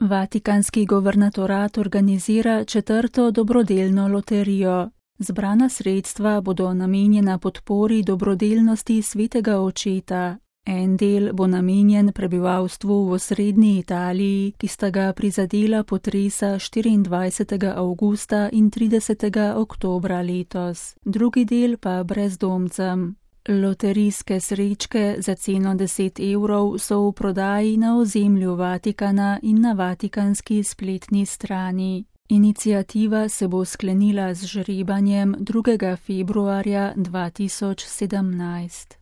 Vatikanski governatorat organizira 4. dobrodelno loterijo. Zbrana sredstva bodo namenjena podpori dobrodelnosti svetega očeta. En del bo namenjen prebivalstvu v osrednji Italiji, ki sta ga prizadela potresa 24. avgusta in 30. oktobra letos. Drugi del pa brezdomcem. Loterijske srečke za ceno 10 evrov so v prodaji na ozemlju Vatikana in na vatikanski spletni strani. Iniciativa se bo sklenila z žrebanjem 2. februarja 2017.